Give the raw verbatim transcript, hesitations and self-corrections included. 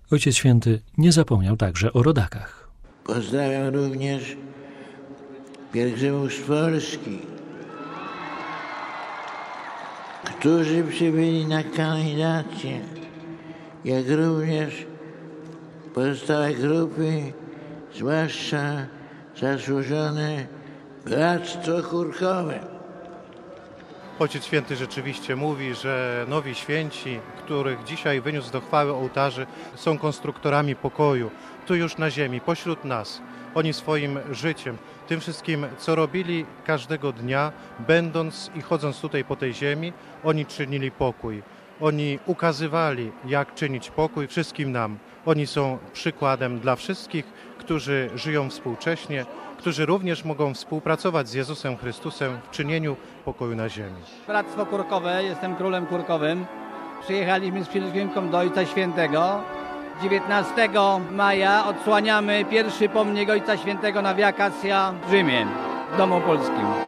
Ojciec Święty nie zapomniał także o rodakach. Pozdrawiam również pielgrzymów z Polski, którzy przybyli na kanonidację, jak również pozostałe grupy, zwłaszcza zasłużone Bractwo Kurkowe. Ojciec Święty rzeczywiście mówi, że nowi święci, których dzisiaj wyniósł do chwały ołtarzy, są konstruktorami pokoju, tu już na ziemi, pośród nas. Oni swoim życiem, tym wszystkim, co robili każdego dnia, będąc i chodząc tutaj po tej ziemi, oni czynili pokój. Oni ukazywali, jak czynić pokój wszystkim nam. Oni są przykładem dla wszystkich, którzy żyją współcześnie, którzy również mogą współpracować z Jezusem Chrystusem w czynieniu pokoju na ziemi. Bractwo Kurkowe, jestem królem kurkowym. Przyjechaliśmy z pielgrzymką do Ojca Świętego. dziewiętnastego maja odsłaniamy pierwszy pomnik Ojca Świętego na Via Cassia w Rzymie, w Domu Polskim.